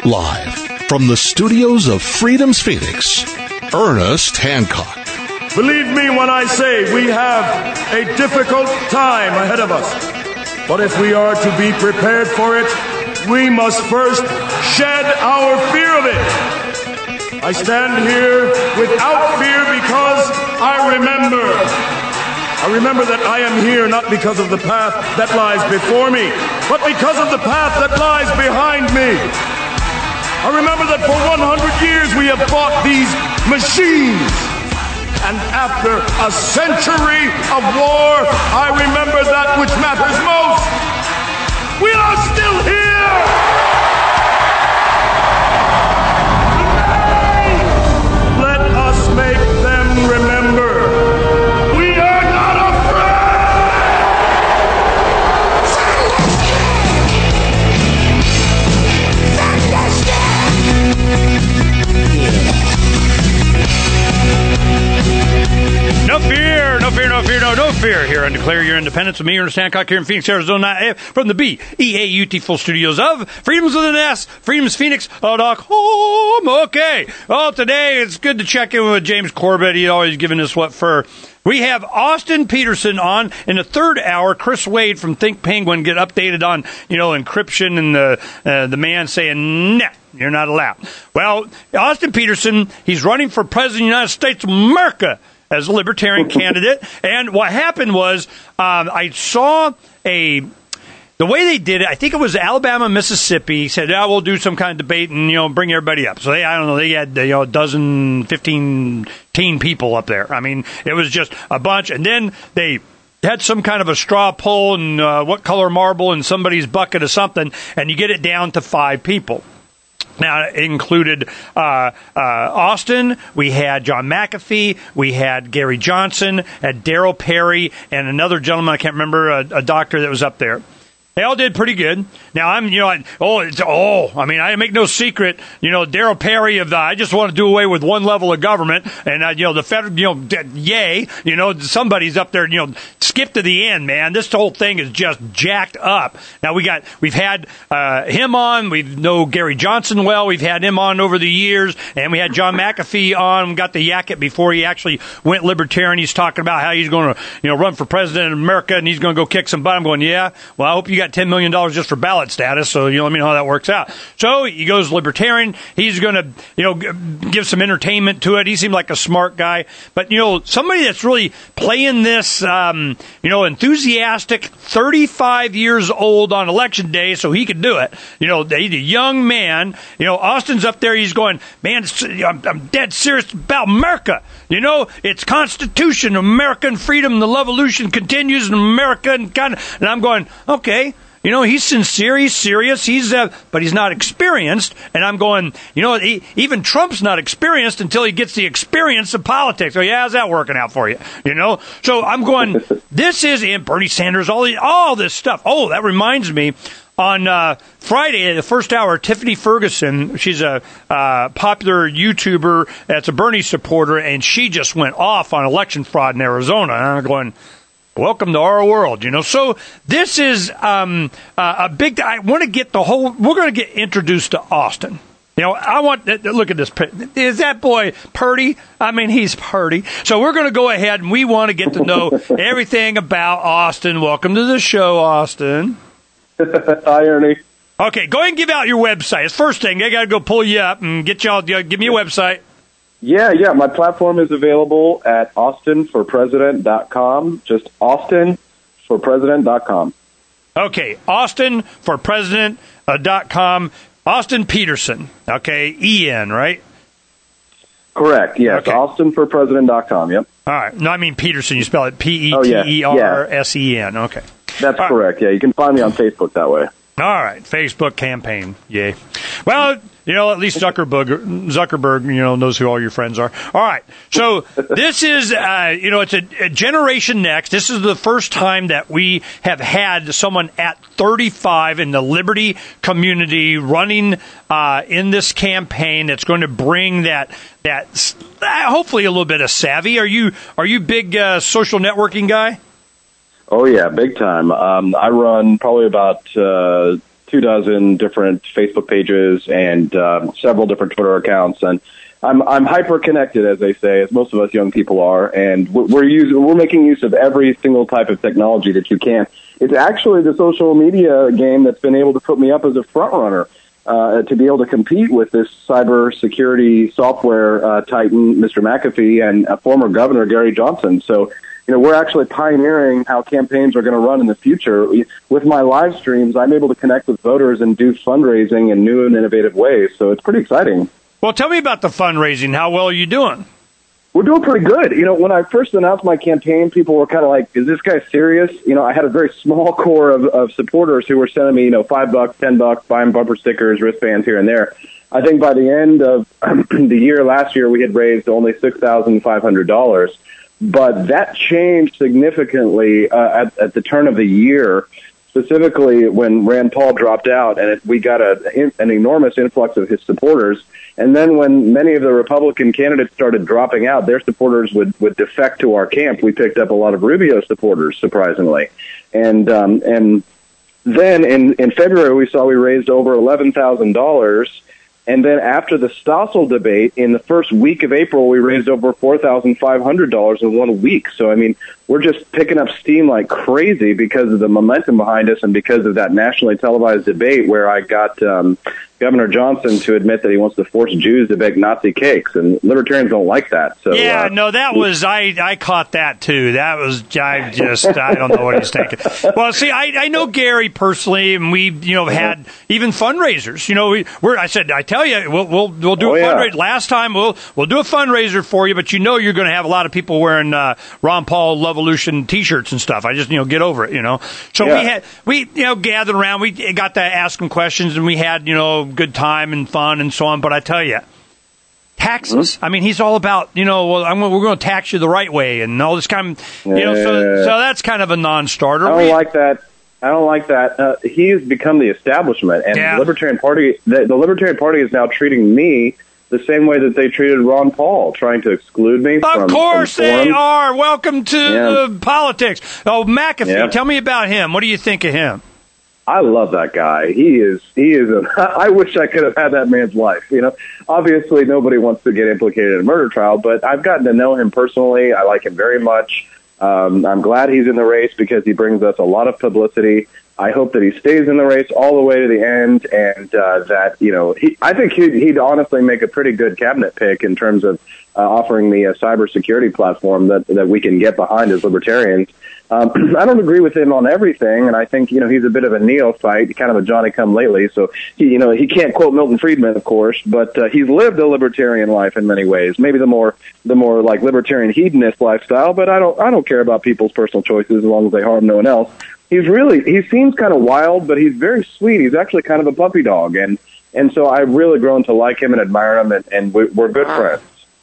Live from the studios of Freedom's Phoenix, Ernest Hancock. Believe me when I say we have a difficult time ahead of us. But if we are to be prepared for it, we must first shed our fear of it. I stand here without fear because I remember that I am here not because of the path that lies before me, but because of the path that lies behind me. I remember that for 100 years we have fought these machines. And after a century of war, I remember that which matters most. We are still here! Let us make them remember. We are not No fear here and declare your independence with me, Ernest Hancock, here in Phoenix, Arizona, from the BEAUT full studios of Freedom's with an S, freedomsphoenix.com. Okay. Well, today it's good to check in with James Corbett. He's always giving us what for. We have Austin Peterson on in the third hour. Chris Wade from Think Penguin get updated on, encryption and the man saying, nah, you're not allowed. Well, Austin Peterson, he's running for president of the United States of America as a libertarian candidate. And what happened was I saw the way they did it, I think it was Alabama, Mississippi, said, we'll do some kind of debate and, bring everybody up. So they had, a dozen, 15 people up there. I mean, it was just a bunch. And then they had some kind of a straw poll and what color marble in somebody's bucket or something, and you get it down to 5 people. Now, it included Austin, we had John McAfee, we had Gary Johnson, had Darryl Perry, and another gentleman, I can't remember, a doctor that was up there. They all did pretty good. Now, I make no secret, Darryl Perry of I just want to do away with one level of government, and, the federal, yay, somebody's up there, skip to the end, man. This whole thing is just jacked up. Now, we've had him on. We know Gary Johnson well. We've had him on over the years, and we had John McAfee on. We got the yakket before he actually went libertarian. He's talking about how he's going to, run for president of America, and he's going to go kick some butt. I'm going, yeah, well, I hope you got $10 million just for ballot status, so let me know how that works out. So he goes libertarian. He's going to, give some entertainment to it. He seemed like a smart guy. But, somebody that's really playing this, enthusiastic, 35 years old on election day, so he could do it. He's a young man. Austin's up there. He's going, man, I'm dead serious about America. It's Constitution, American freedom, the revolution continues in America. And I'm going, okay. He's sincere, he's serious, but he's not experienced. And I'm going, even Trump's not experienced until he gets the experience of politics. So, how's that working out for you? So I'm going, this is Bernie Sanders, all this stuff. Oh, that reminds me. On Friday, the first hour, Tiffany Ferguson, she's a popular YouTuber that's a Bernie supporter, and she just went off on election fraud in Arizona. And I'm going, welcome to our world, So this is a big. I want to get we're going to get introduced to Austin. I want look at this. Is that boy purty? I mean, he's purty. So we're going to go ahead and we want to get to know everything about Austin. Welcome to the show, Austin. Hi, Ernie. Okay, go ahead and give out your website. It's first thing. I got to go pull you up and get y'all. Give me a website. Yeah. My platform is available at austinforpresident.com. Just austinforpresident.com. Okay, austinforpresident.com. Austin Peterson. Okay, E-N, right? Correct, yes. Okay. austinforpresident.com, yep. All right. No, I mean Peterson. You spell it Petersen. Okay. That's correct, yeah. You can find me on Facebook that way. All right. Facebook campaign. Yay. Well, at least Zuckerberg, knows who all your friends are. All right. So this is, it's a generation next. This is the first time that we have had someone at 35 in the liberty community running in this campaign that's going to bring that hopefully a little bit of savvy. Are you big social networking guy? Oh, yeah, big time. I run probably about 10 24 different Facebook pages and several different Twitter accounts, and I'm hyper connected, as they say, as most of us young people are, and we're making use of every single type of technology that you can. It's actually the social media game that's been able to put me up as a front runner to be able to compete with this cybersecurity software titan, Mr. McAfee, and former Governor Gary Johnson. So, we're actually pioneering how campaigns are going to run in the future. With my live streams, I'm able to connect with voters and do fundraising in new and innovative ways. So it's pretty exciting. Well, tell me about the fundraising. How well are you doing? We're doing pretty good. When I first announced my campaign, people were kind of like, is this guy serious? I had a very small core of supporters who were sending me, $5, $10, buying bumper stickers, wristbands here and there. I think by the end of the year last year, we had raised only $6,500. But that changed significantly at the turn of the year, specifically when Rand Paul dropped out, and we got an enormous influx of his supporters. And then when many of the Republican candidates started dropping out, their supporters would defect to our camp. We picked up a lot of Rubio supporters, surprisingly. And then in February, we raised over $11,000. And then after the Stossel debate, in the first week of April, we raised over $4,500 in 1 week. So, we're just picking up steam like crazy because of the momentum behind us and because of that nationally televised debate where I got Governor Johnson to admit that he wants to force Jews to bake Nazi cakes, and libertarians don't like that. So that was I caught that too. That was I don't know what he's thinking. Well, see, I know Gary personally, and we had even fundraisers. I tell you, we'll do a fundraiser. Last time we'll do a fundraiser for you, but you're going to have a lot of people wearing Ron Paul Levolution T-shirts and stuff. I just get over it. So we gathered around. We got to ask him questions, and we had good time and fun and so on. But I tell you, taxes. He's all about we're going to tax you the right way and all this kind of so that's kind of a non-starter. I don't like that. He has become the establishment, and the Libertarian Party. The Libertarian Party is now treating me the same way that they treated Ron Paul, trying to exclude me. Of course they are. Welcome to politics. Oh, McAfee, tell me about him. What do you think of him? I love that guy. He is I wish I could have had that man's life. Obviously nobody wants to get implicated in a murder trial, but I've gotten to know him personally. I like him very much. I'm glad he's in the race because he brings us a lot of publicity. I hope that he stays in the race all the way to the end, and I think he'd honestly make a pretty good cabinet pick in terms of offering me a cybersecurity platform that we can get behind as libertarians. I don't agree with him on everything, and I think he's a bit of a neophyte, kind of a Johnny-come-lately. So he can't quote Milton Friedman, of course, but he's lived a libertarian life in many ways. Maybe the more like libertarian hedonist lifestyle, but I don't care about people's personal choices as long as they harm no one else. He seems kind of wild, but he's very sweet. He's actually kind of a puppy dog, and so I've really grown to like him and admire him, and we're good friends.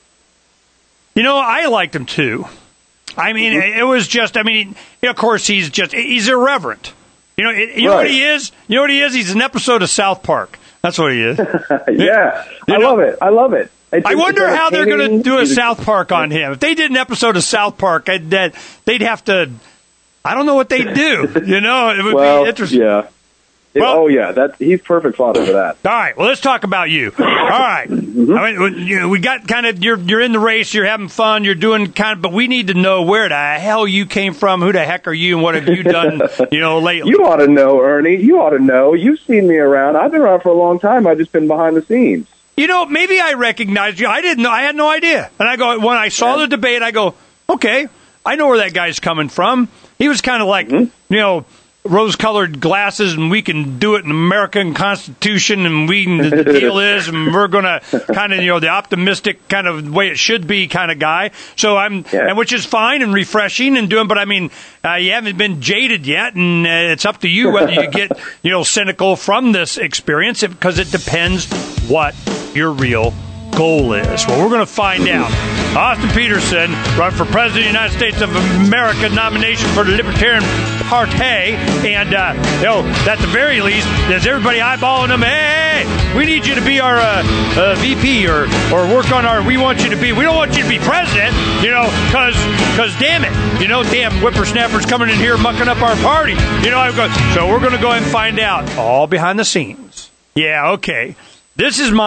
I liked him too. It was just, of course, he's irreverent. You know what he is? You know what he is? He's an episode of South Park. That's what he is. I love it. I wonder how they're going to do a South Park on him. If they did an episode of South Park, they'd have to, I don't know what they'd do. It would be interesting. Yeah. He's perfect fodder for that. All right, well, let's talk about you. All right, we got kind of you're in the race, you're having fun, you're doing but we need to know where the hell you came from, who the heck are you, and what have you done, lately? You ought to know, Ernie. You ought to know. You've seen me around. I've been around for a long time. I've just been behind the scenes. Maybe I recognized you. I didn't know. I had no idea. And I go when I saw the debate, I go, okay, I know where that guy's coming from. He was kind of like, rose-colored glasses, and we can do it in the American Constitution, and the deal is, and we're going to kind of, the optimistic kind of way it should be kind of guy. So and which is fine and refreshing and doing, but you haven't been jaded yet, and it's up to you whether you get, cynical from this experience, because it depends what your real goal is. Well, we're going to find out Austin Peterson, run for President of the United States of America, nomination for the Libertarian Party. And, at the very least, there's everybody eyeballing him. Hey, we need you to be our VP or work on our, we want you to be, we don't want you to be president, because damn it, damn whippersnappers coming in here mucking up our party. So we're going to go ahead and find out all behind the scenes. Yeah, okay. This is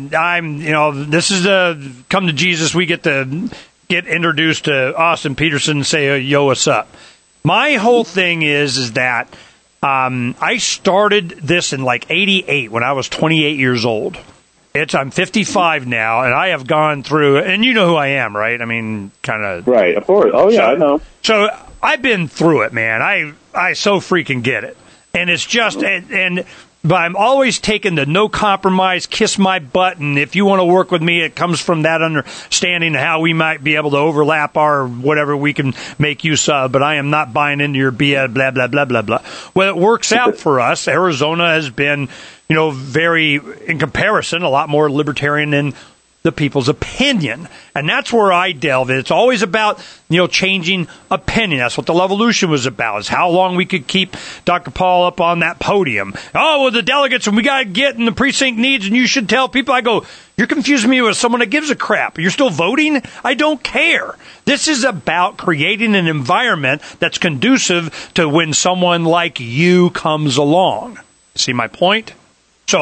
this is come to Jesus. We get to get introduced to Austin Peterson and say, yo, what's up? My whole thing is that I started this in like 88 when I was 28 years old. I'm 55 now, and I have gone through, and you know who I am, right? I mean, kind of. Right, of course. Oh, yeah, I know. So I've been through it, man. I so freaking get it. And it's just, but I'm always taking the no compromise, kiss my butt, and if you want to work with me, it comes from that understanding of how we might be able to overlap our whatever we can make use of, but I am not buying into your BS, blah, blah, blah, blah, blah. Well, it works out for us. Arizona has been, very, in comparison, a lot more libertarian than the people's opinion. And that's where I delve in. It's always about, changing opinion. That's what the Levolution was about, is how long we could keep Dr. Paul up on that podium. Oh, well, the delegates, and we got to get in the precinct needs, and you should tell people. I go, you're confusing me with someone that gives a crap. You're still voting? I don't care. This is about creating an environment that's conducive to when someone like you comes along. See my point? So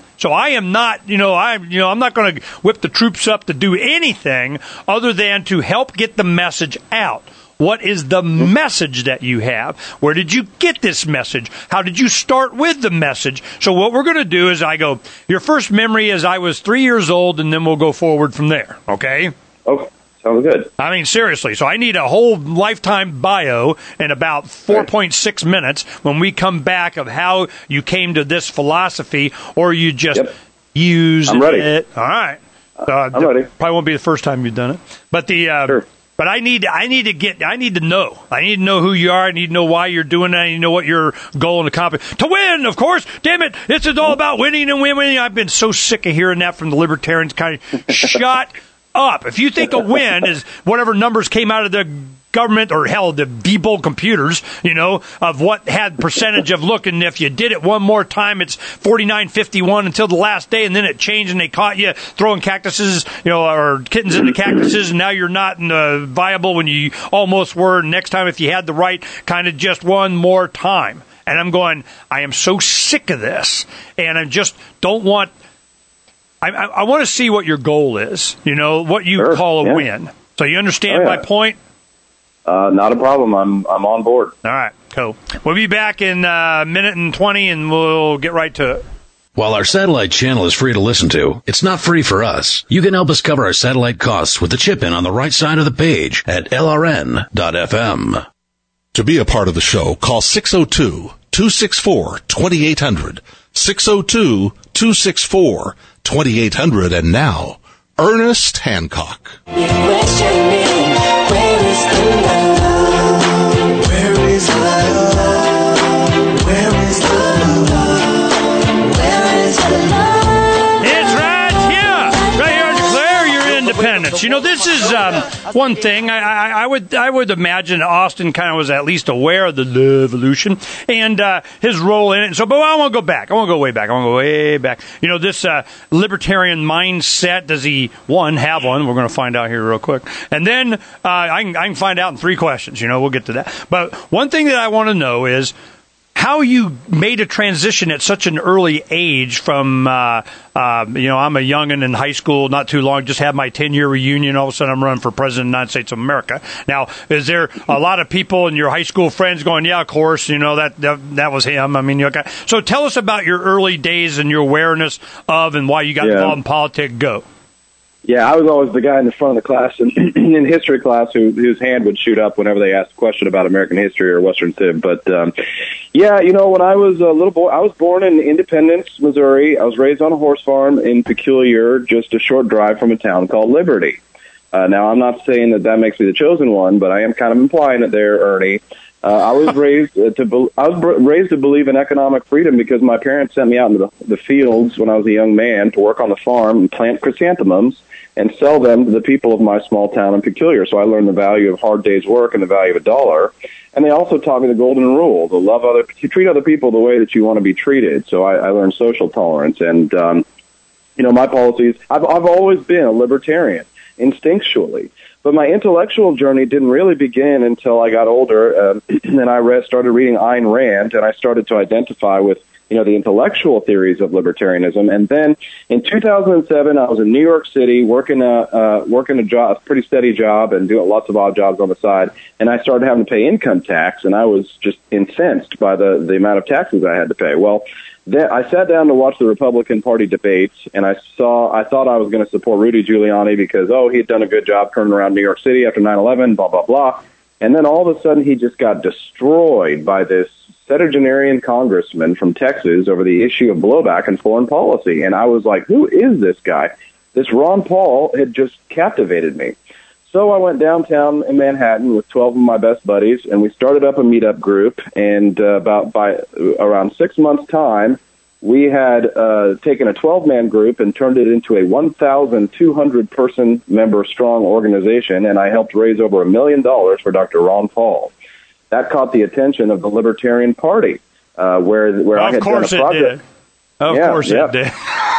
I am not, I'm not going to whip the troops up to do anything other than to help get the message out. What is the message that you have? Where did you get this message? How did you start with the message? So what we're going to do is I go, your first memory is I was 3 years old, and then we'll go forward from there. Okay? Okay. Sounds good. I mean, seriously. So I need a whole lifetime bio in about 4.6 minutes when we come back of how you came to this philosophy, or you just use I'm ready. it. All right. I'm ready. Probably won't be the first time you've done it, but sure. But I need to know. I need to know who you are. I need to know why you're doing that. I need to know what your goal and accomplishment. To win, of course. Damn it. This is all about winning and winning. I've been so sick of hearing that from the libertarians. Kind of shut up. If you think a win is whatever numbers came out of the government, or hell, the Diebold computers, of what had percentage of looking, if you did it one more time, it's 49.51 until the last day, and then it changed and they caught you throwing cactuses, or kittens into cactuses, and now you're not viable when you almost were. Next time, if you had the right, kind of just one more time. And I'm going, I am so sick of this, and I just don't want. I want to see what your goal is, what you call a win. So you understand my point? Not a problem. I'm on board. All right, cool. We'll be back in a minute and 20, and we'll get right to it. While our satellite channel is free to listen to, it's not free for us. You can help us cover our satellite costs with the chip-in on the right side of the page at lrn.fm. To be a part of the show, call 602-264-2800. 602-264-2800. And now, Ernest Hancock. Where is the love? Where is the love? Where is the love? Where is the love? It's right here to declare your independence. This is one thing. I would imagine Austin kind of was at least aware of the Levolution and his role in it. So, but I want to go back. I want to go way back. This libertarian mindset. Does he have one? We're going to find out here real quick, and then I can find out in 3 questions. We'll get to that. But one thing that I want to know is how you made a transition at such an early age from, I'm a youngin' in high school, not too long, just had my 10-year reunion. All of a sudden, I'm running for president of the United States of America. Now, is there a lot of people in your high school friends going, yeah, of course, that was him? I mean, okay. So tell us about your early days and your awareness of and why you got involved in politics. Go. Yeah, I was always the guy in the front of the class in history class whose hand would shoot up whenever they asked a question about American history or Western Civ. But, when I was a little boy, I was born in Independence, Missouri. I was raised on a horse farm in Peculiar, just a short drive from a town called Liberty. Now, I'm not saying that makes me the chosen one, but I am kind of implying it there, Ernie. I was raised raised to believe in economic freedom because my parents sent me out into the fields when I was a young man to work on the farm and plant chrysanthemums and sell them to the people of my small town in Peculiar. So I learned the value of hard day's work and the value of $1. And they also taught me the golden rule: to treat other people the way that you want to be treated. So I learned social tolerance, and my policies. I've always been a libertarian instinctually. But my intellectual journey didn't really begin until I got older, and I started reading Ayn Rand, and I started to identify with, the intellectual theories of libertarianism. And then in 2007, I was in New York City working a job, a pretty steady job, and doing lots of odd jobs on the side. And I started having to pay income tax, and I was just incensed by the amount of taxes I had to pay. Well, then I sat down to watch the Republican Party debates, and I thought I was going to support Rudy Giuliani because, he had done a good job turning around New York City after 9/11, blah, blah, blah. And then all of a sudden he just got destroyed by this septuagenarian congressman from Texas over the issue of blowback in foreign policy. And I was like, who is this guy? This Ron Paul had just captivated me. So I went downtown in Manhattan with 12 of my best buddies, and we started up a meetup group. And by around 6 months' time, we had taken a 12-man group and turned it into a 1,200-person member-strong organization, and I helped raise over $1 million for Dr. Ron Paul. That caught the attention of the Libertarian Party, where I had done a project. Of course it did.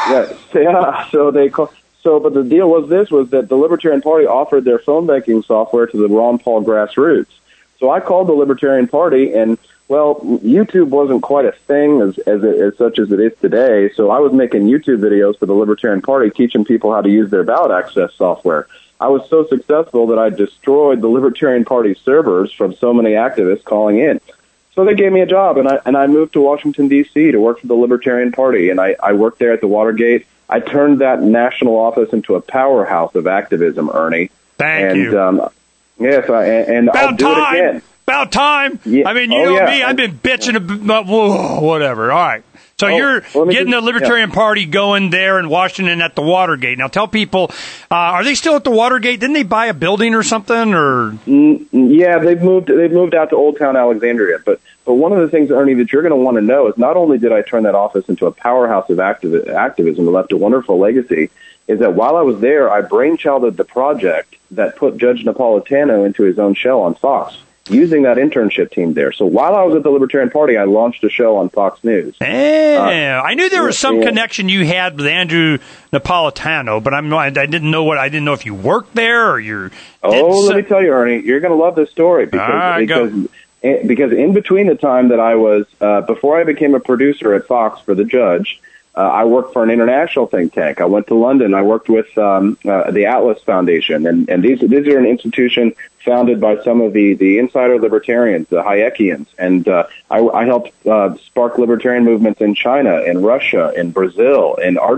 But the deal was that the Libertarian Party offered their phone banking software to the Ron Paul grassroots. So I called the Libertarian Party, and, YouTube wasn't quite a thing as such as it is today. So I was making YouTube videos for the Libertarian Party, teaching people how to use their ballot access software. I was so successful that I destroyed the Libertarian Party servers from so many activists calling in. So they gave me a job, and I moved to Washington, D.C. to work for the Libertarian Party, and I worked there at the Watergate. I turned that national office into a powerhouse of activism, Ernie. Thank you. Yes, I'll do it again. About time. Yeah. I mean, me, I've been bitching about whatever. All right. So you're getting the Libertarian Party going there in Washington at the Watergate. Now tell people, are they still at the Watergate? Didn't they buy a building or something? Or yeah, they've moved out to Old Town Alexandria. But one of the things, Ernie, that you're going to want to know is not only did I turn that office into a powerhouse of activism and left a wonderful legacy, is that while I was there, I brainchilded the project that put Judge Napolitano into his own show on Fox, using that internship team there. So while I was at the Libertarian Party, I launched a show on Fox News. I knew there was some connection you had with Andrew Napolitano, but I didn't know if you worked there or you're. Let me tell you, Ernie, you're going to love this story because in between the time that I was before I became a producer at Fox for the Judge, I worked for an international think tank. I went to London. I worked with the Atlas Foundation, and these are an institution founded by some of the insider libertarians, the Hayekians, and I helped spark libertarian movements in China, in Russia, in Brazil,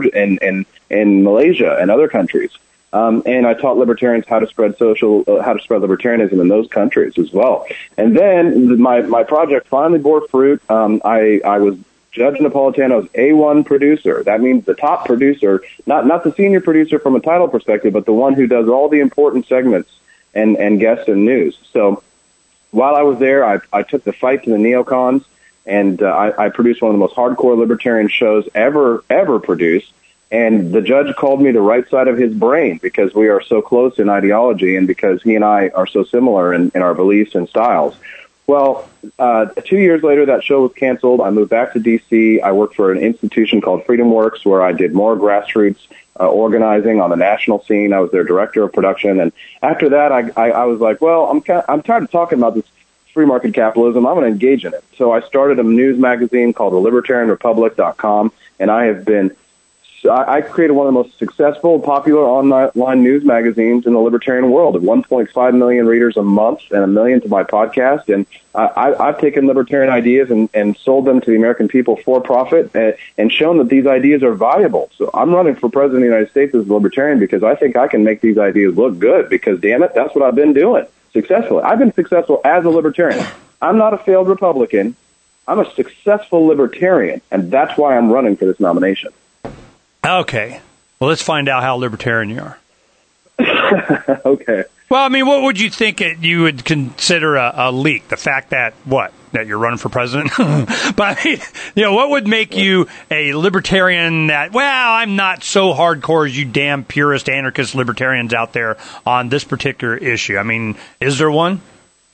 in Malaysia, and other countries. And I taught libertarians how to spread libertarianism in those countries as well. And then my project finally bore fruit. I was Judge Napolitano's A1 producer. That means the top producer, not the senior producer from a title perspective, but the one who does all the important segments and guests and news. So while I was there, I took the fight to the neocons, and I produced one of the most hardcore libertarian shows ever produced. And the judge called me the right side of his brain because we are so close in ideology and because he and I are so similar in our beliefs and styles. Well, 2 years later, that show was canceled. I moved back to D.C. I worked for an institution called Freedom Works, where I did more grassroots organizing on the national scene. I was their director of production. And after that, I was like, well, I'm tired of talking about this free market capitalism. I'm going to engage in it. So I started a news magazine called thelibertarianrepublic.com, and I created one of the most successful, popular online news magazines in the libertarian world, at 1.5 million readers a month and 1 million to my podcast. And I've taken libertarian ideas and sold them to the American people for profit and shown that these ideas are viable. So I'm running for president of the United States as a libertarian because I think I can make these ideas look good because, damn it, that's what I've been doing successfully. I've been successful as a libertarian. I'm not a failed Republican. I'm a successful libertarian, and that's why I'm running for this nomination. Okay. Well, let's find out how libertarian you are. Okay. Well, I mean, what would you think you would consider a leak? The fact that that you're running for president? But I mean, what would make you a libertarian that, well, I'm not so hardcore as you damn purist anarchist libertarians out there on this particular issue? I mean, is there one?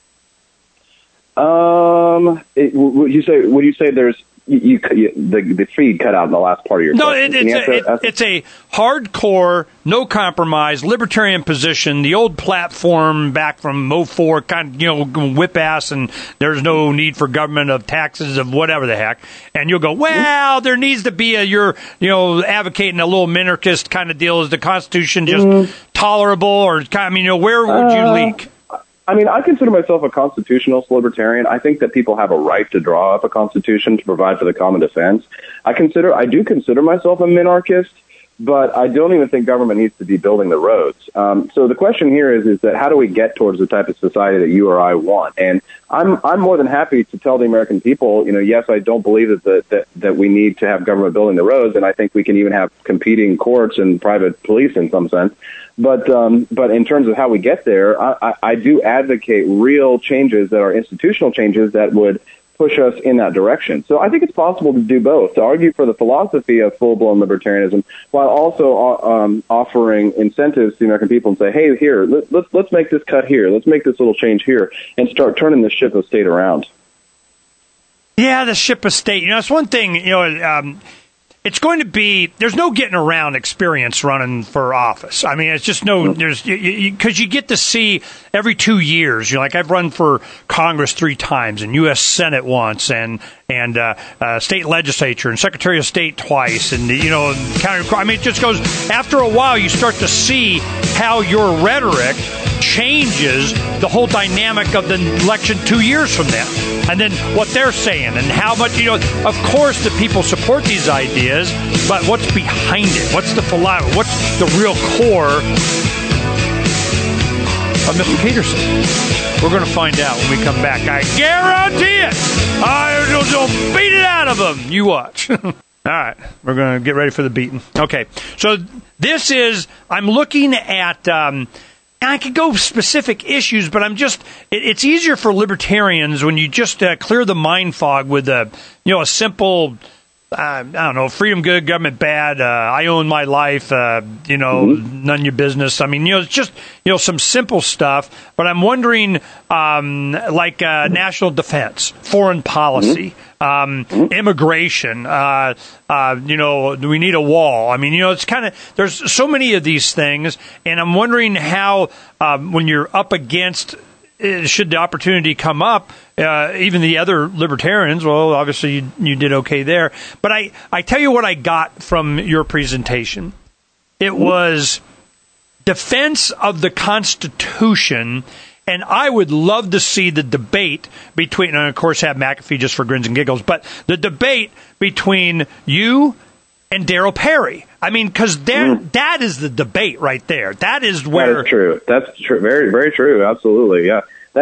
Would you say there's the feed cut out in the last part of your question? No, it's a hardcore, no compromise libertarian position. The old platform back from 04, kind of whip ass, and there's no need for government of taxes of whatever the heck. And you'll go, well, there needs to be you're advocating a little minarchist kind of deal. Is the Constitution just tolerable, or where would you leak? I mean, I consider myself a constitutionalist libertarian. I think that people have a right to draw up a constitution to provide for the common defense. I do consider myself a minarchist, but I don't even think government needs to be building the roads. So the question here is that how do we get towards the type of society that you or I want? And I'm more than happy to tell the American people, yes, I don't believe that we need to have government building the roads, and I think we can even have competing courts and private police in some sense. But in terms of how we get there, I do advocate real changes that are institutional changes that would push us in that direction. So I think it's possible to do both, to argue for the philosophy of full-blown libertarianism while also offering incentives to the American people and say, hey, here, let's make this cut here, let's make this little change here, and start turning the ship of state around. Yeah, the ship of state. It's one thing, it's going to be, there's no getting around experience running for office. I mean, it's just because you get to see every 2 years, I've run for Congress 3 times and U.S. Senate once and state legislature and Secretary of State twice and, county. I mean, it just goes, after a while, you start to see how your rhetoric changes the whole dynamic of the election 2 years from now. And then what they're saying and how much, of course the people support these ideas, but what's behind it? What's the philosophy? What's the real core of Mr. Peterson? We're going to find out when we come back. I guarantee it. I'll beat it out of them. You watch. All right. We're going to get ready for the beating. Okay. So this is, I'm looking at, and I could go specific issues, but it's easier for libertarians when you just clear the mind fog with a simple, I don't know, freedom good, government bad, I own my life, none of your business. I mean, it's just, some simple stuff, but I'm wondering, national defense, foreign policy, immigration, do we need a wall? I mean, it's kind of, there's so many of these things, and I'm wondering how, when you're up against, should the opportunity come up, even the other libertarians, well, obviously you did okay there. But I tell you what I got from your presentation. It was defense of the Constitution, and I would love to see the debate between, and of course have McAfee just for grins and giggles, but the debate between you and Darryl Perry. I mean, because that is the debate right there. That is where... That is true. That's true. Very, very true. Absolutely, yeah.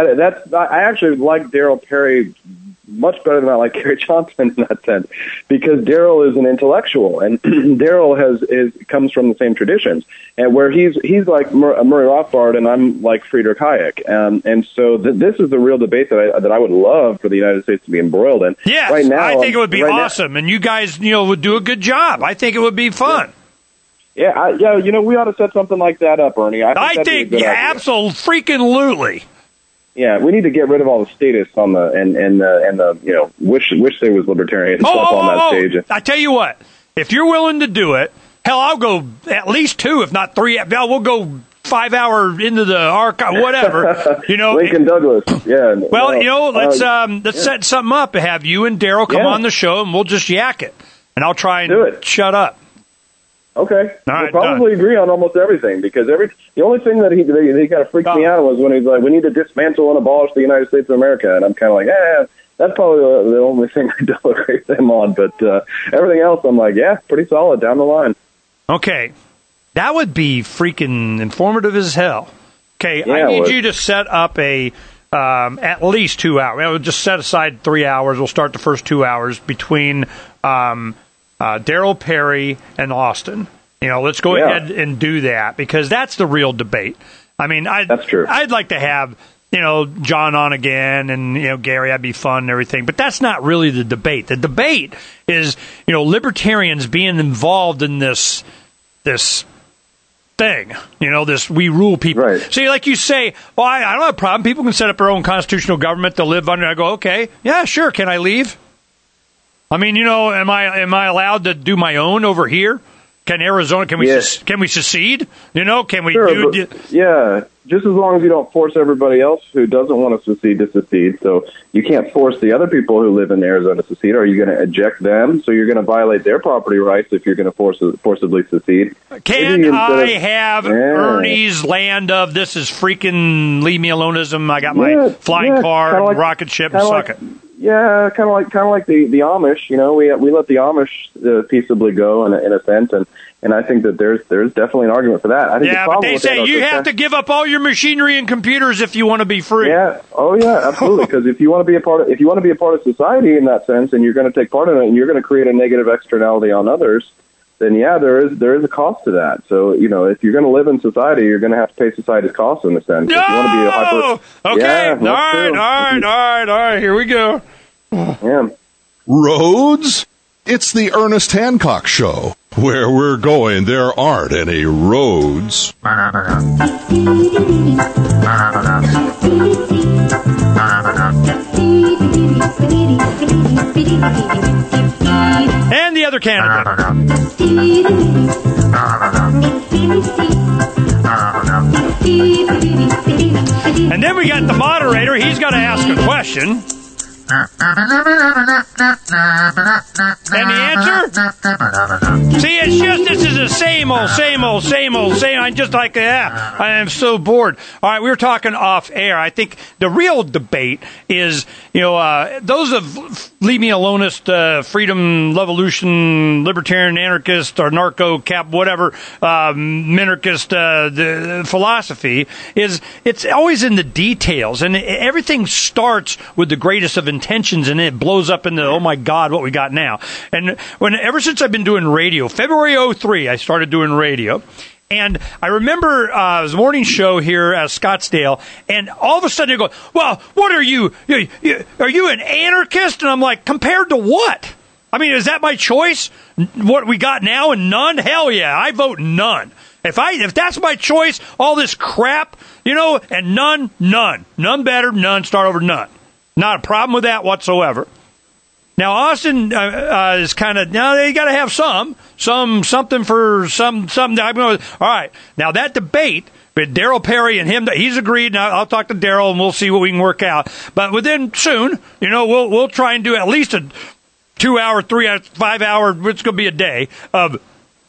I actually like Darryl Perry much better than I like Gary Johnson in that sense, because Darryl is an intellectual, and Darryl comes from the same traditions, and where he's like Murray Rothbard, and I'm like Friedrich Hayek, and so this is the real debate that I would love for the United States to be embroiled in. Yes, right now, I think it would be awesome, and you guys would do a good job. I think it would be fun. Yeah, we ought to set something like that up, Ernie. I think absolutely. Yeah, we need to get rid of all the statists on the wish they was libertarian stuff on that stage. I tell you what, if you're willing to do it, hell, I'll go at least 2, if not 3. We'll go 5 hour into the archive, whatever. Lincoln Douglas. Yeah. Well, let's set something up. Have you and Darryl come on the show, and we'll just yak it, and I'll try and shut up. Okay. We'll probably agree on almost everything, because the only thing that he kind of freaked me out was when he's like, we need to dismantle and abolish the United States of America. And I'm kind of like, that's probably the only thing I don't agree with him on. But everything else, I'm like, yeah, pretty solid down the line. Okay. That would be freaking informative as hell. Okay. Yeah, I need you to set up at least 2 hours. We'll just set aside 3 hours. We'll start the first 2 hours between Darryl Perry and Austin. Let's go ahead and do that, because that's the real debate. I mean, that's true. I'd like to have, John on again and, Gary, that'd be fun and everything. But that's not really the debate. The debate is, libertarians being involved in this thing, this we rule people. Right. So like you say, well, I don't have a problem. People can set up their own constitutional government to live under. I go, okay, yeah, sure. Can I leave? I mean, am I allowed to do my own over here? Can Arizona? Can we secede? Can we sure, just as long as you don't force everybody else who doesn't want to secede. So you can't force the other people who live in Arizona to secede. Are you going to eject them? So you're going to violate their property rights if you're going to forcibly secede. Can I have Ernie's land of this is freaking leave me aloneism? I got my flying car, and rocket ship, and suck it. Yeah, kind of like the Amish. We let the Amish peaceably go in a sense, and I think that there's definitely an argument for that. I think but they say you have to give up all your machinery and computers if you want to be free. Yeah, absolutely. Because if you want to be a part of society in that sense, and you're going to take part in it, and you're going to create a negative externality on others, then there is a cost to that. So if you're going to live in society, you're going to have to pay society's costs in a sense. No! If you want to be a hyper, all right. Here we go. Yeah. Roads? It's the Ernest Hancock Show. Where we're going, there aren't any roads. And the other candidate. And then we got the moderator. He's got to ask a question. And the answer? See, this is the same old. I'm just like that. I am so bored. All right, we were talking off air. I think the real debate is, those of leave me alonist, freedom, revolution, libertarian, anarchist, or narco cap, whatever, minarchist, the philosophy is it's always in the details, and everything starts with the greatest of intentions, and it blows up into, oh my God, what we got now. And ever since I've been doing radio, February 2003, I started doing radio. And I remember it was a morning show here at Scottsdale, and all of a sudden they go, well, what are you? Are you an anarchist? And I'm like, compared to what? I mean, is that my choice? What we got now and none? Hell yeah, I vote none. If that's my choice, all this crap, and none better, none, start over none. Not a problem with that whatsoever. Now, Austin is kind of, now they got to have something for something. All right. Now, that debate with Daryl Perry and him, he's agreed. Now, I'll talk to Daryl and we'll see what we can work out. But within soon, we'll try and do at least a 2 hour, 3 hour, 5 hour, it's going to be a day of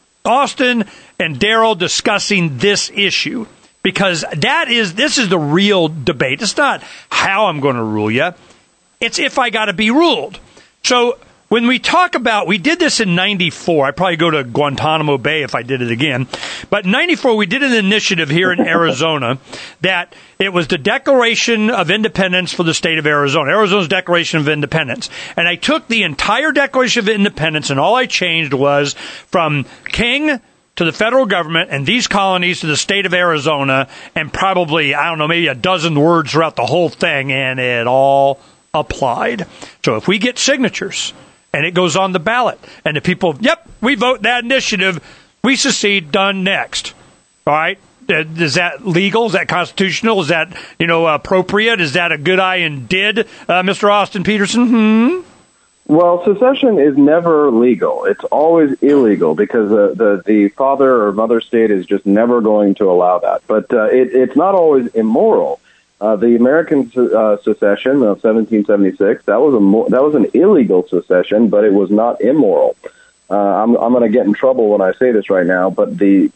Austin and Daryl discussing this issue. Because this is the real debate. It's not how I'm going to rule you. It's if I got to be ruled. So when we talk about, we did this in 94. I'd probably go to Guantanamo Bay if I did it again. But in 94, we did an initiative here in Arizona that it was the Declaration of Independence for the state of Arizona, Arizona's Declaration of Independence. And I took the entire Declaration of Independence, and all I changed was from king to the federal government and these colonies to the state of Arizona, and probably, I don't know, maybe a dozen words throughout the whole thing, and it all applied. So if we get signatures and it goes on the ballot and the people, yep, we vote that initiative, we secede, done, next. All right? Is that legal? Is that constitutional? Is that, appropriate? Is that a good eye and did, Mr. Austin Peterson? Well, secession is never legal. It's always illegal because the father or mother state is just never going to allow that. But it's not always immoral. The American secession of 1776, that was an illegal secession, but it was not immoral. I'm going to get in trouble when I say this right now, but the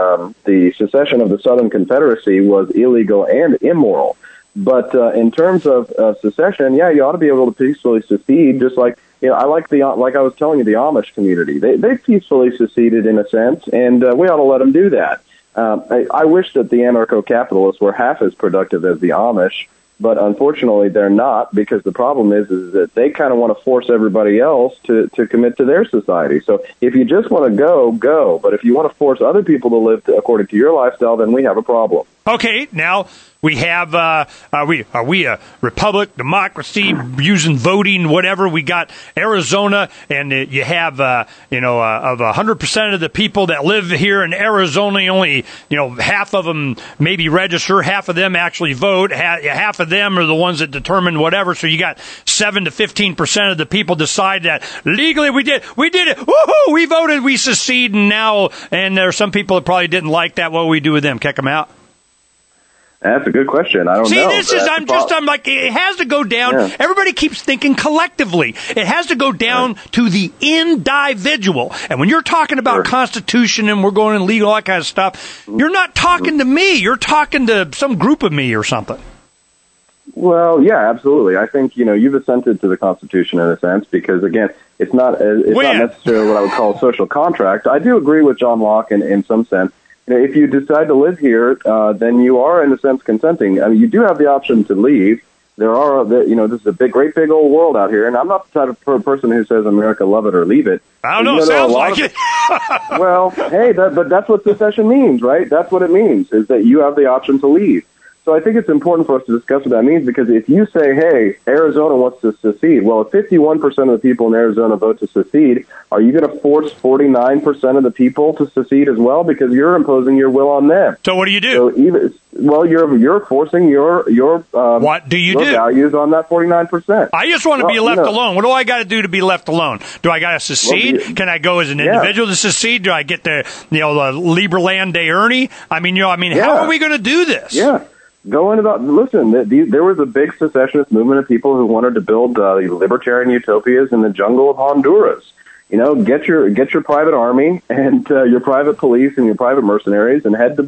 secession of the Southern Confederacy was illegal and immoral. But in terms of secession, yeah, you ought to be able to peacefully secede, just like, like I was telling you, the Amish community. They peacefully seceded in a sense, and we ought to let them do that. I wish that the anarcho-capitalists were half as productive as the Amish, But unfortunately, they're not, because the problem is that they kind of want to force everybody else to commit to their society. So if you just want to go. But if you want to force other people to live according to your lifestyle, then we have a problem. Okay, now we have, are we a republic, democracy, using voting, whatever? We got Arizona, and you have, of 100% of the people that live here in Arizona, only, half of them maybe register, half of them actually vote, half of them are the ones that determine whatever. So you got 7 to 15% of the people decide that legally we did it, woohoo, we voted, we secede, and there are some people that probably didn't like that. What do we do with them? Kick them out? That's a good question. I don't know. See, I'm like, it has to go down. Yeah. Everybody keeps thinking collectively. It has to go down to the individual. And when you're talking about Constitution and we're going in legal, all that kind of stuff, you're not talking to me. You're talking to some group of me or something. Well, yeah, absolutely. I think, you've assented to the Constitution in a sense because, again, it's not necessarily what I would call a social contract. I do agree with John Locke in some sense. If you decide to live here, then you are, in a sense, consenting. I mean, you do have the option to leave. This is a great big old world out here, and I'm not the type of person who says America, love it or leave it. I don't know, sounds like it. Well, hey, but that's what secession means, right? That's what it means, is that you have the option to leave. So I think it's important for us to discuss what that means, because if you say, hey, Arizona wants to secede, well, if 51% of the people in Arizona vote to secede, are you going to force 49% of the people to secede as well? Because you're imposing your will on them. So what do you do? So you're forcing your what do you your do? Values on that 49%. I just want to be left alone. What do I got to do to be left alone? Do I got to secede? Can I go as an individual to secede? Do I get the Lieberland de Ernie? How are we going to do this? Yeah. Listen, there was a big secessionist movement of people who wanted to build libertarian utopias in the jungle of Honduras. Get your private army and your private police and your private mercenaries and head to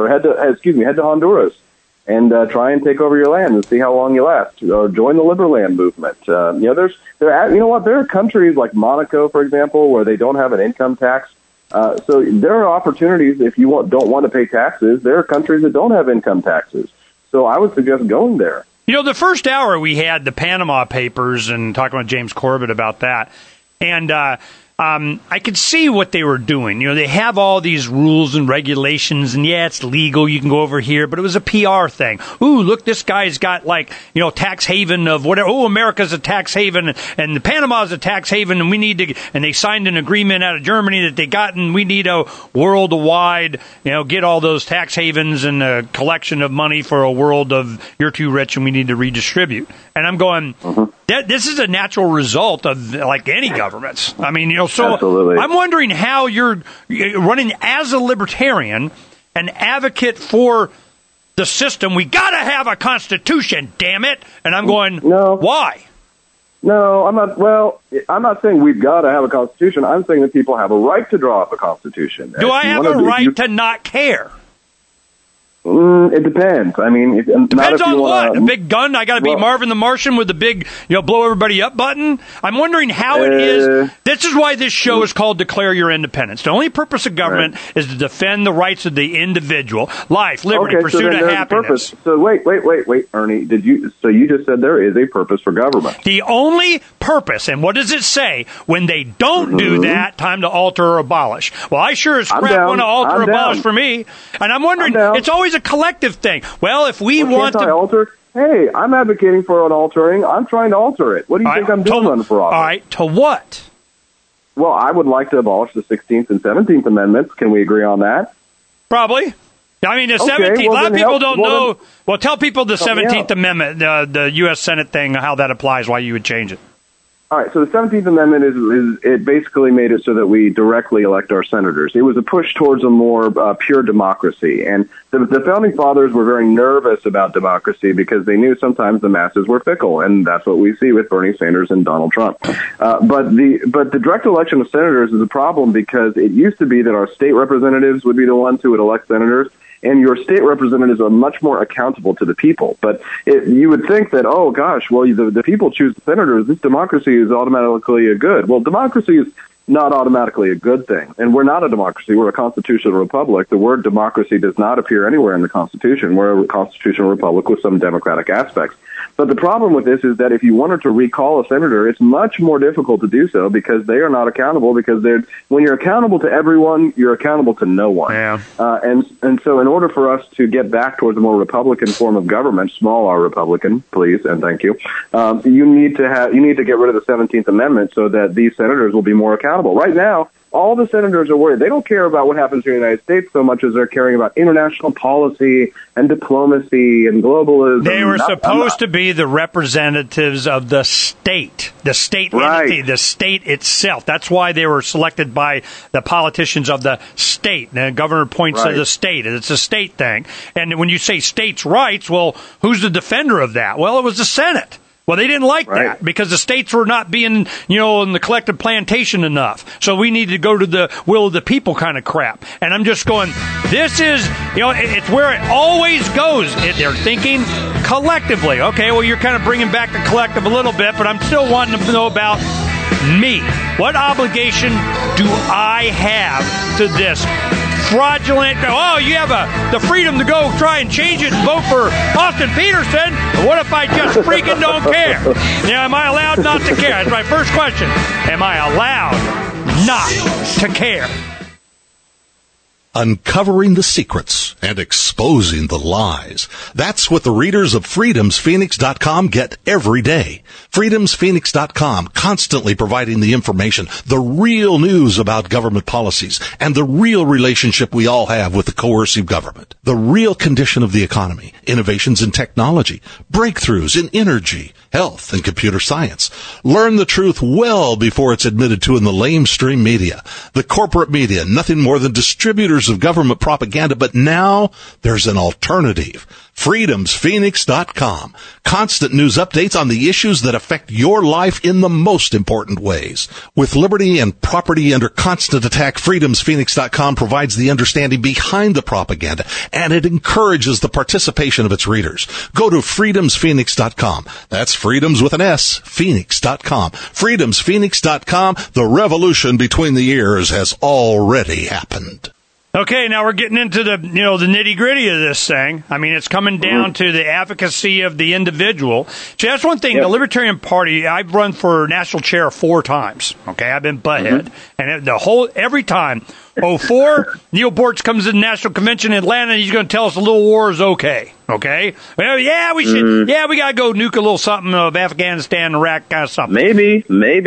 Honduras and try and take over your land and see how long you last. Or join the Liberland movement. There are countries like Monaco, for example, where they don't have an income tax. So there are opportunities if you don't want to pay taxes. There are countries that don't have income taxes. So I would suggest going there. The first hour we had the Panama Papers and talking with James Corbett about that. And I could see what they were doing. They have all these rules and regulations, and it's legal. You can go over here, but it was a PR thing. Ooh, look, this guy's got tax haven of whatever. Oh, America's a tax haven, and Panama's a tax haven, and we need to. And they signed an agreement out of Germany that they got, and we need a worldwide, get all those tax havens and a collection of money for a world of you're too rich and we need to redistribute. And I'm going. This is a natural result of any governments. So absolutely. I'm wondering how you're running as a libertarian, an advocate for the system. We got to have a constitution, damn it. And I'm going, no. Why? No, I'm not. Well, I'm not saying we've got to have a constitution. I'm saying that people have a right to draw up a constitution. Do I have a right to not care? It depends. Depends on what? A big gun? I got to be Marvin the Martian with the big, blow everybody up button? I'm wondering how it is. This is why this show is called Declare Your Independence. The only purpose of government is to defend the rights of the individual. Life, liberty, pursuit of happiness. So wait, Ernie. You just said there is a purpose for government. The only purpose, and what does it say? When they don't do that, time to alter or abolish. Well, I sure as crap want to alter or abolish for me. And I'm wondering, it's always a collective thing. Well, if we want to alter, hey, I'm advocating for an altering. I'm trying to alter it. What do you think I'm doing running for office? All right, to what? Well, I would like to abolish the 16th and 17th Amendments. Can we agree on that? Probably. The 17th. A lot of people don't know. Well, tell people the 17th Amendment, the U.S. Senate thing, how that applies, why you would change it. All right, so the 17th Amendment it basically made it so that we directly elect our senators. It was a push towards a more pure democracy, and the Founding Fathers were very nervous about democracy because they knew sometimes the masses were fickle, and that's what we see with Bernie Sanders and Donald Trump. But the direct election of senators is a problem because it used to be that our state representatives would be the ones who would elect senators, and your state representatives are much more accountable to the people. But you would think that, the people choose the senators. This democracy is automatically good. Well, democracy is not automatically a good thing. And we're not a democracy. We're a constitutional republic. The word democracy does not appear anywhere in the Constitution. We're a constitutional republic with some democratic aspects. But the problem with this is that if you wanted to recall a senator, it's much more difficult to do so because they are not accountable, because when you're accountable to everyone, you're accountable to no one. Yeah. And so in order for us to get back towards a more Republican form of government, small r Republican, please, and thank you, you need to get rid of the 17th Amendment so that these senators will be more accountable. Right now, all the senators are worried. They don't care about what happens in the United States so much as they're caring about international policy and diplomacy and globalism. They were supposed to be the representatives of the state entity, the state itself. That's why they were selected by the politicians of the state. The governor points to the state. It's a state thing. And when you say states' rights, well, who's the defender of that? Well, it was the Senate. Well, they didn't like that because the states were not being, in the collective plantation enough. So we need to go to the will of the people kind of crap. And I'm just going, this is, it's where it always goes. They're thinking collectively. Okay, well, you're kind of bringing back the collective a little bit, but I'm still wanting to know about me. What obligation do I have to this fraudulent, you have the freedom to go try and change it and vote for Austin Peterson. What if I just freaking don't care? Am I allowed not to care? That's my first question. Am I allowed not to care? Uncovering the secrets and exposing the lies. That's what the readers of freedomsphoenix.com get every day. Freedomsphoenix.com, constantly providing the information, the real news about government policies, and the real relationship we all have with the coercive government. The real condition of the economy, innovations in technology, breakthroughs in energy, health, and computer science. Learn the truth well before it's admitted to in the lamestream media. The corporate media, nothing more than distributors of government propaganda, but now there's an alternative. Freedomsphoenix.com. Constant news updates on the issues that affect your life in the most important ways. With liberty and property under constant attack, Freedomsphoenix.com provides the understanding behind the propaganda, and it encourages the participation of its readers. Go to freedomsphoenix.com. That's freedoms with an S, phoenix.com. Freedomsphoenix.com. The revolution between the ears has already happened. Okay, now we're getting into the nitty-gritty of this thing. I mean, it's coming down to the advocacy of the individual. See, that's one thing. Yep. The Libertarian Party, I've run for national chair 4 times. Okay, I've been butthead. And every time, 04, Neil Bortz comes to the National Convention in Atlanta, and he's going to tell us a little war is okay. Okay? Well, yeah, we should. Yeah, we got to go nuke a little something of Afghanistan, Iraq, kind of something. Maybe.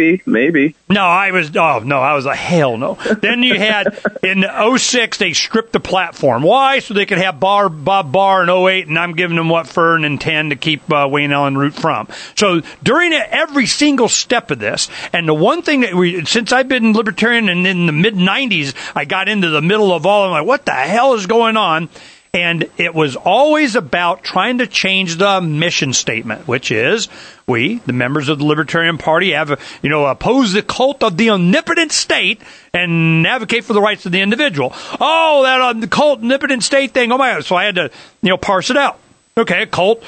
No, I was like, hell no. Then you had, in 06, they stripped the platform. Why? So they could have Bob Barr in 08, and I'm giving them what for and intend to keep Wayne Allen Root from. So during every single step of this, and the one thing that since I've been libertarian and in the mid-90s, I got into the middle of all, I'm like, what the hell is going on? And it was always about trying to change the mission statement, which is we, the members of the Libertarian Party, have, oppose the cult of the omnipotent state and advocate for the rights of the individual. Oh, that the cult omnipotent state thing. Oh my God. So I had to, parse it out. Okay, cult,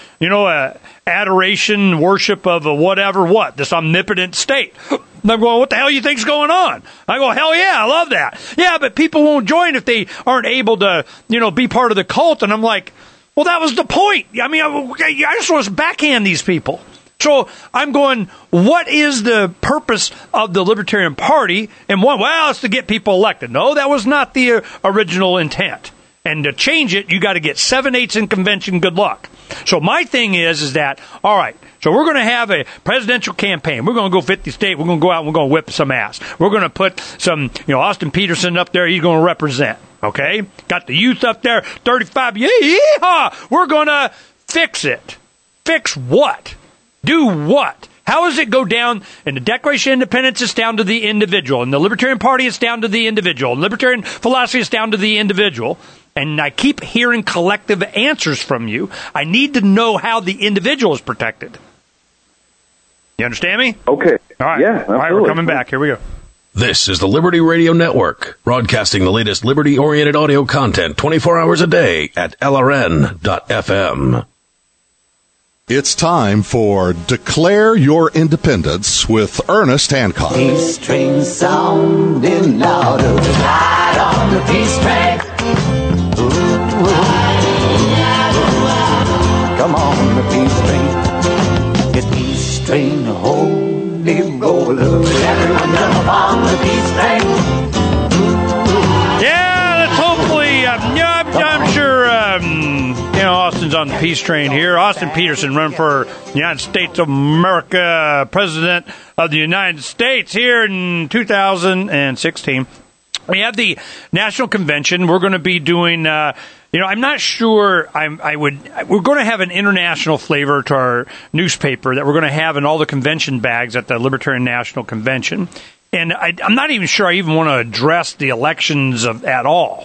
adoration, worship of this omnipotent state. And I'm going, what the hell you think's going on? I go, hell yeah, I love that. Yeah, but people won't join if they aren't able to, be part of the cult. And I'm like, well, that was the point. I mean, I just want to backhand these people. So I'm going, what is the purpose of the Libertarian Party? And it's to get people elected. No, that was not the original intent. And to change it, you got to get 7/8 in convention. Good luck. So my thing is that, all right, so we're going to have a presidential campaign. We're going to go 50 states. We're going to go out and we're going to whip some ass. We're going to put some, Austin Peterson up there. He's going to represent. Okay? Got the youth up there, 35. Yeehaw! We're going to fix it. Fix what? Do what? How does it go down? In the Declaration of Independence, it's down to the individual. In the Libertarian Party, it's down to the individual. In Libertarian philosophy, it's down to the individual. And I keep hearing collective answers from you. I need to know how the individual is protected. You understand me? Okay. All right. Yeah, absolutely. All right, we're coming back. Here we go. This is the Liberty Radio Network, broadcasting the latest liberty-oriented audio content 24 hours a day at LRN.FM. It's time for Declare Your Independence with Ernest Hancock. Peace train sounding louder. Ride on the peace train. Ooh, come on, the peace train. The peace train, holy roller. Everyone jump on the peace train. Yeah, let's hopefully, I'm sure, Austin's on the peace train here. Austin Peterson running for United States of America, President of the United States here in 2016. We have the National Convention. We're going to be doing, I'm not sure we're going to have an international flavor to our newspaper that we're going to have in all the convention bags at the Libertarian National Convention. And I'm not even sure I even want to address the elections at all.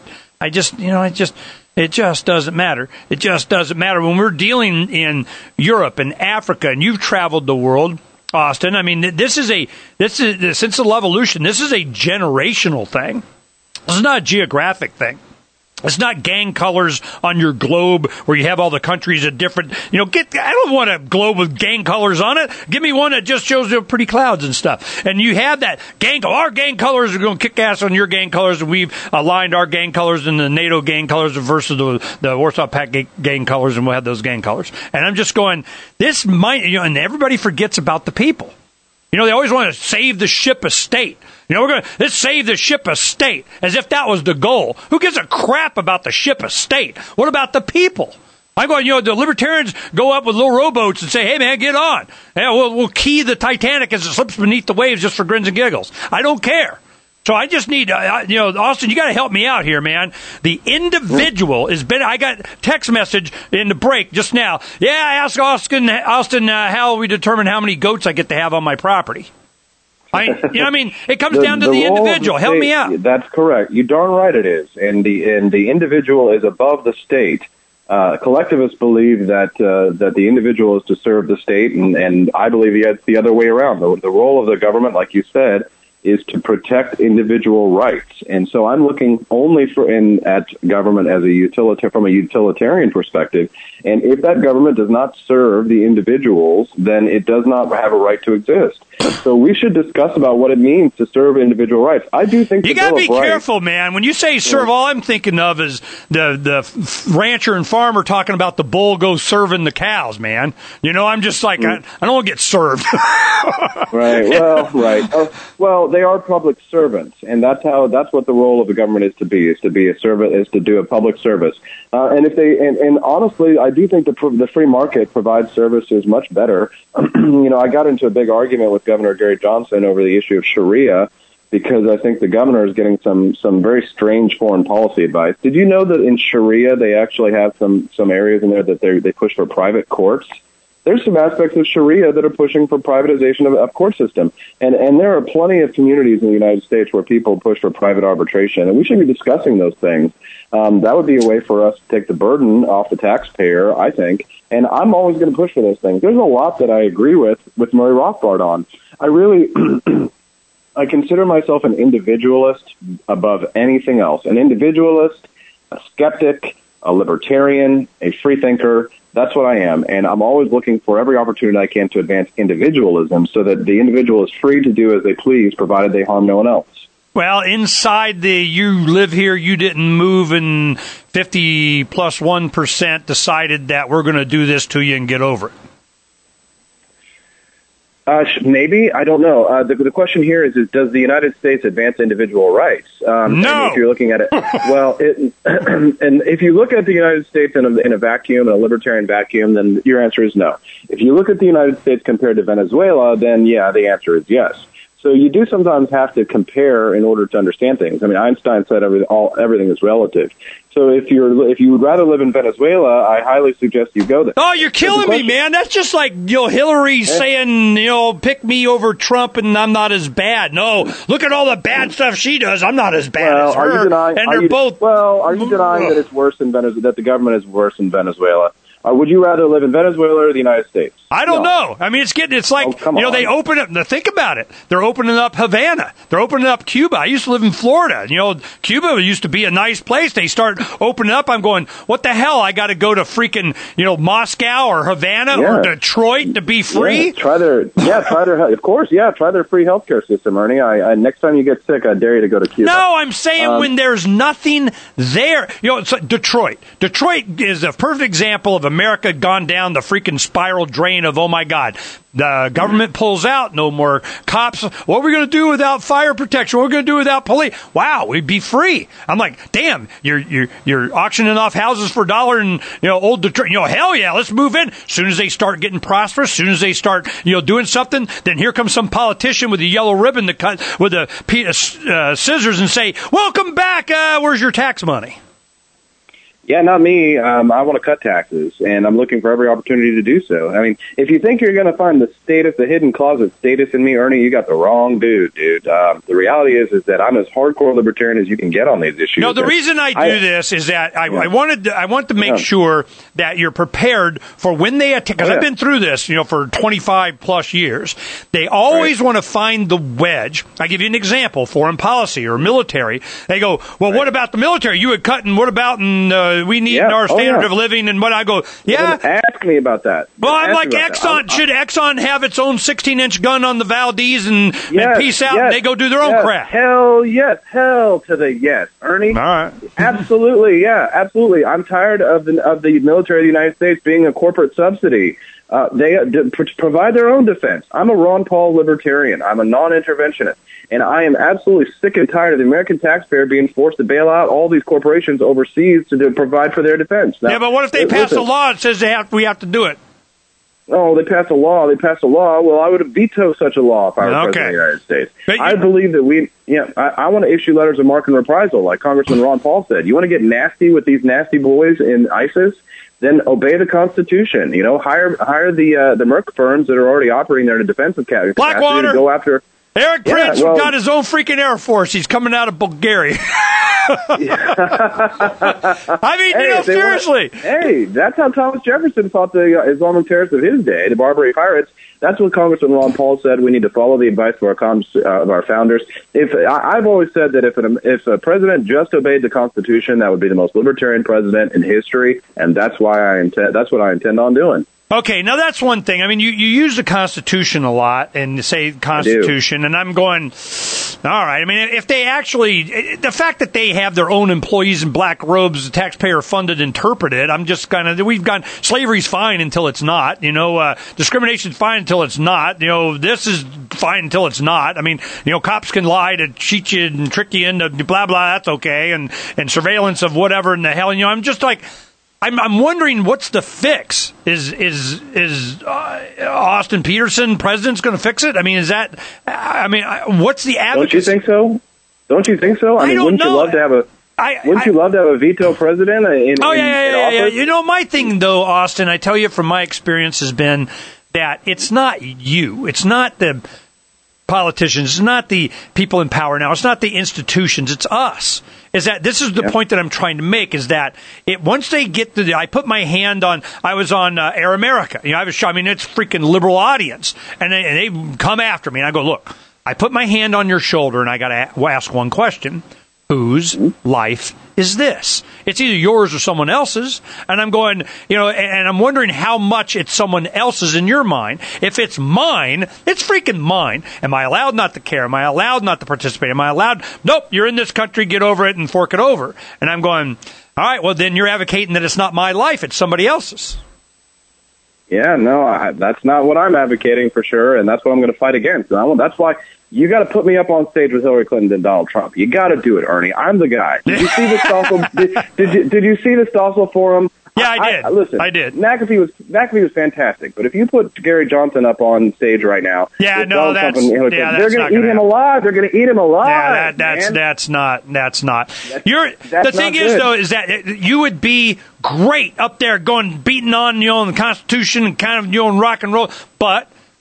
It just doesn't matter. It just doesn't matter. When we're dealing in Europe and Africa, and you've traveled the world, Austin, I mean, since the Levolution, this is a generational thing. This is not a geographic thing. It's not gang colors on your globe where you have all the countries at different, I don't want a globe with gang colors on it. Give me one that just shows the pretty clouds and stuff. And you have that our gang colors are going to kick ass on your gang colors, and we've aligned our gang colors and the NATO gang colors versus the Warsaw Pact gang colors, and we'll have those gang colors. And I'm just going, this might, and everybody forgets about the people. They always want to save the ship of state. Let's save the ship of state, as if that was the goal. Who gives a crap about the ship of state? What about the people? I'm going, the libertarians go up with little rowboats and say, hey, man, get on. Yeah, we'll key the Titanic as it slips beneath the waves just for grins and giggles. I don't care. So I just need, Austin, you got to help me out here, man. The individual I got text message in the break just now. Yeah, I asked Austin, how we determine how many goats I get to have on my property. It comes down to the individual. Help me out. That's correct. You darn right it is. And the individual is above the state. Collectivists believe that the individual is to serve the state, and I believe it's the other way around. The role of the government, like you said, is to protect individual rights. And so I'm looking only at government as from a utilitarian perspective. And if that government does not serve the individuals, then it does not have a right to exist. So we should discuss about what it means to serve individual rights. I do think you got to be careful, man. When you say serve, all I'm thinking of is the rancher and farmer talking about the bull goes serving the cows, man. I'm just like, I don't want to get served. Right. Well, right. Well, they are public servants, and that's what the role of the government is to be a servant, is to do a public service. And honestly, I do think the free market provides services much better. I got into a big argument with Governor Gary Johnson over the issue of Sharia, because I think the governor is getting some very strange foreign policy advice. Did you know that in Sharia they actually have some areas in there that they push for private courts? There's some aspects of Sharia that are pushing for privatization of court system. And there are plenty of communities in the United States where people push for private arbitration, and we should be discussing those things. That would be a way for us to take the burden off the taxpayer, I think. And I'm always going to push for those things. There's a lot that I agree with Murray Rothbard on. I really, I consider myself an individualist above anything else. An individualist, a skeptic, a libertarian, a free thinker. That's what I am. And I'm always looking for every opportunity I can to advance individualism so that the individual is free to do as they please, provided they harm no one else. Well, inside you live here, you didn't move, and 50 plus 1% decided that we're going to do this to you and get over it. Maybe. I don't know. The question here is does the United States advance individual rights? No. And if you're looking at it, well, and if you look at the United States in a vacuum, in a libertarian vacuum, then your answer is no. If you look at the United States compared to Venezuela, then yeah, the answer is yes. So you do sometimes have to compare in order to understand things. I mean, Einstein said everything is relative. So if you would rather live in Venezuela, I highly suggest you go there. Oh, you're killing me, man. That's just like, Hillary saying, pick me over Trump and I'm not as bad. No, look at all the bad stuff she does. I'm not as bad as her. Are you denying that it's worse in Venezuela, that the government is worse in Venezuela? Would you rather live in Venezuela or the United States? I don't know. I mean, it's like, they open up, think about it. They're opening up Havana. They're opening up Cuba. I used to live in Florida. Cuba used to be a nice place. They start opening up. I'm going, what the hell? I got to go to freaking, Moscow or Havana or Detroit to be free? Yeah, try their free healthcare system, Ernie. Next time you get sick, I dare you to go to Cuba. No, I'm saying when there's nothing there. So Detroit. Detroit is a perfect example of America gone down the freaking spiral drain of, oh my God, the government pulls out, no more cops. What are we going to do without fire protection? What are we going to do without police? Wow, we'd be free. I'm like, damn, you're auctioning off houses for $1 and, old Detroit, hell yeah, let's move in. As soon as they start getting prosperous, as soon as they start, doing something, then here comes some politician with a yellow ribbon to cut with a scissors and say, welcome back, where's your tax money? Yeah, not me. I want to cut taxes, and I'm looking for every opportunity to do so. I mean, if you think you're going to find the hidden closet status in me, Ernie, you got the wrong dude. The reality is that I'm as hardcore libertarian as you can get on these issues. No, the reason I do this is that I want to make sure that you're prepared for when they attack, because I've been through this, for 25 plus years. They always want to find the wedge. I give you an example: foreign policy or military. They go, well, what about the military? You had cut, and what about we need our standard of living, and what I go, ask me about that. Well, I'm like, Exxon, should Exxon have its own 16-inch gun on the Valdez and peace out, and they go do their own crap? Hell yes. Hell to the yes, Ernie. All right. Absolutely, absolutely. I'm tired of the military of the United States being a corporate subsidy. They provide their own defense. I'm a Ron Paul libertarian. I'm a non-interventionist. And I am absolutely sick and tired of the American taxpayer being forced to bail out all these corporations overseas to provide for their defense. Now, but what if they pass a law that says we have to do it? Oh, they passed a law. Well, I would veto such a law if I were president of the United States. I believe that I want to issue letters of marque and reprisal, like Congressman Ron Paul said. You want to get nasty with these nasty boys in ISIS? Then obey the Constitution. Hire the Merc firms that are already operating there in a defensive capacity Blackwater. To go after. Eric Prince got his own freaking Air Force. He's coming out of Bulgaria. I mean, seriously. That's how Thomas Jefferson fought the Islamic terrorists of his day, the Barbary pirates. That's what Congressman Ron Paul said. We need to follow the advice of our founders. I've always said that if a president just obeyed the Constitution, that would be the most libertarian president in history, and that's what I intend on doing. Okay, now that's one thing. I mean, you use the Constitution a lot and say Constitution, and I'm going, all right. I mean, if they actually, the fact that they have their own employees in black robes, taxpayer-funded, interpret it, I'm just we've gone, slavery's fine until it's not. Discrimination's fine until it's not. This is fine until it's not. I mean, cops can lie to cheat you and trick you into blah, blah, that's okay, and surveillance of whatever in the hell. I'm just like, I'm wondering what's the fix. Is Austin Peterson president's going to fix it? I mean, what's the advocacy? Don't you think so? I mean, wouldn't you love to have a veto president in office? My thing though, Austin, I tell you from my experience has been that it's not you. It's not the politicians. It's not the people in power now. It's not the institutions. It's us. Is that this is the point that I'm trying to make? Is that once they get to I put my hand on. I was on Air America. I was. I mean, it's a freaking liberal audience, and they come after me, and I go, look. I put my hand on your shoulder, and I got to ask one question: whose life is this? It's either yours or someone else's. And I'm going, and I'm wondering how much it's someone else's in your mind. If it's mine, it's freaking mine. Am I allowed not to care? Am I allowed not to participate? Am I allowed? Nope, you're in this country, get over it and fork it over. And I'm going, all right, well, then you're advocating that it's not my life, it's somebody else's. Yeah, no, that's not what I'm advocating for sure, and that's what I'm going to fight against. That's why you got to put me up on stage with Hillary Clinton and Donald Trump. You got to do it, Ernie. I'm the guy. Did you see the Stossel? Did you see the Stossel forum? Yeah, I did. Listen, I did. McAfee was fantastic, but if you put Gary Johnson up on stage right now, they're going to eat him alive. They're going to eat him alive. Yeah, that's not. The thing is, though, is that you would be great up there beating on the Constitution and kind of rock and roll, but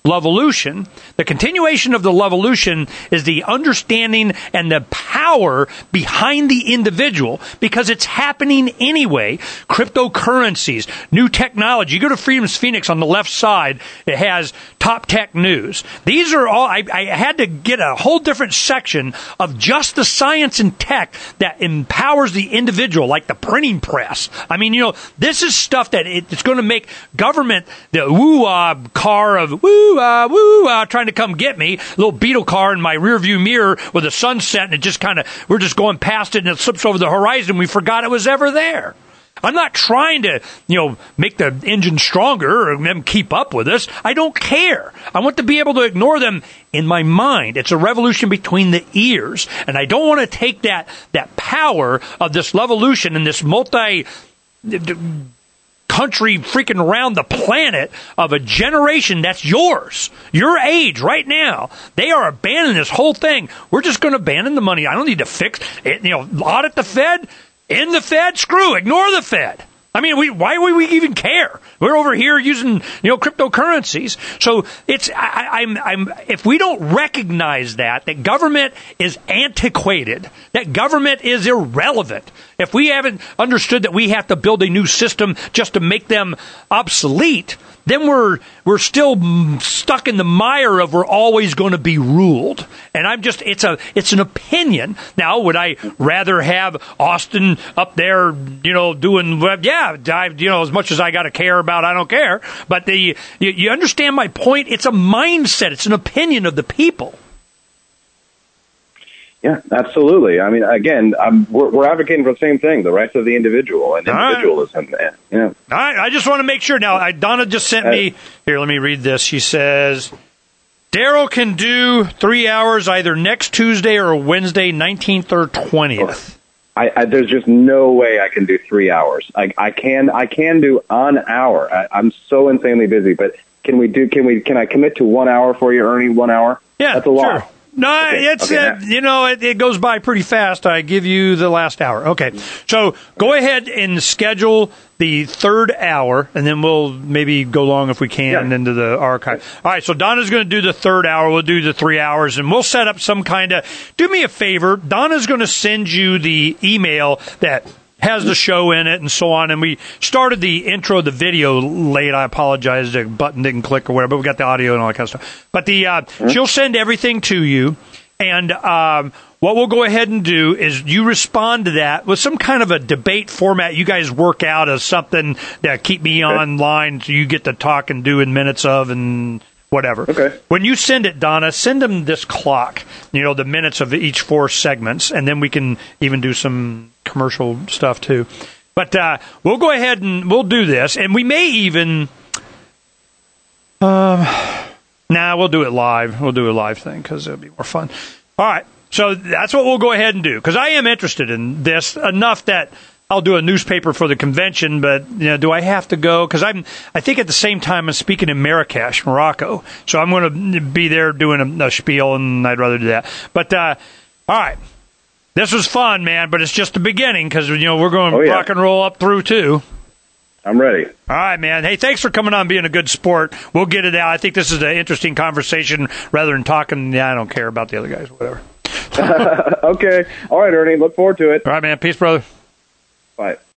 Levolution. The continuation of the Levolution is the understanding and the power behind the individual, because it's happening anyway. Cryptocurrencies, new technology. You go to Freedom's Phoenix on the left side, it has Top Tech News. These are all, I had to get a whole different section of just the science and tech that empowers the individual, like the printing press. I mean, this is stuff that it's going to make government the woo-ah car of woo-ah, trying to come get me. Little Beetle car in my rearview mirror with a sunset, and it just we're just going past it, and it slips over the horizon. We forgot it was ever there. I'm not trying to, make the engine stronger or them keep up with us. I don't care. I want to be able to ignore them in my mind. It's a revolution between the ears. And I don't want to take that power of this levolution and this country freaking around the planet of a generation that's yours, your age right now. They are abandoning this whole thing. We're just going to abandon the money. I don't need to fix it, audit the Fed, in the Fed, ignore the Fed. I mean, why would we even care? We're over here using, cryptocurrencies. So if we don't recognize that government is antiquated, that government is irrelevant, if we haven't understood that we have to build a new system just to make them obsolete, then we're still stuck in the mire of we're always going to be ruled. And it's an opinion. Now, would I rather have Austin up there, doing, as much as I got to care about, I don't care. But you understand my point? It's a mindset. It's an opinion of the people. Yeah, absolutely. I mean, again, we're advocating for the same thing, the rights of the individual and individualism. All right. I just want to make sure. Now, Donna just sent me, here, let me read this. She says, Daryl can do 3 hours either next Tuesday or Wednesday, 19th or 20th. There's just no way I can do 3 hours. I can do an hour. I'm so insanely busy, but can I commit to 1 hour for you, Ernie? 1 hour? Yeah, that's a lot. Sure. No, it goes by pretty fast. I give you the last hour. Okay. So go ahead and schedule the third hour, and then we'll maybe go long if we can into the archive. All right. So Donna's going to do the third hour. We'll do the 3 hours, and we'll set up some kind of, do me a favor. Donna's going to send you the email that has the show in it and so on. And we started the intro, the video late. I apologize. The button didn't click or whatever, but we got the audio and all that kind of stuff. But she'll send everything to you. And what we'll go ahead and do is you respond to that with some kind of a debate format you guys work out as something that keep me online so you get to talk and do in minutes of and whatever. Okay. When you send it, Donna, send them this clock, the minutes of each 4 segments, and then we can even do some commercial stuff too. But we'll go ahead and we'll do this, and we may even we'll do it live. We'll do a live thing because it'll be more fun. All right, so that's what we'll go ahead and do, because I am interested in this enough that I'll do a newspaper for the convention, but do I have to go? Because I think at the same time I'm speaking in Marrakesh, Morocco, so I'm going to be there doing a spiel, and I'd rather do that. But all right. This was fun, man, but it's just the beginning, because we're going to rock and roll up through, too. I'm ready. All right, man. Hey, thanks for coming on, being a good sport. We'll get it out. I think this is an interesting conversation rather than talking, I don't care about the other guys, whatever. Okay. All right, Ernie. Look forward to it. All right, man. Peace, brother. Bye.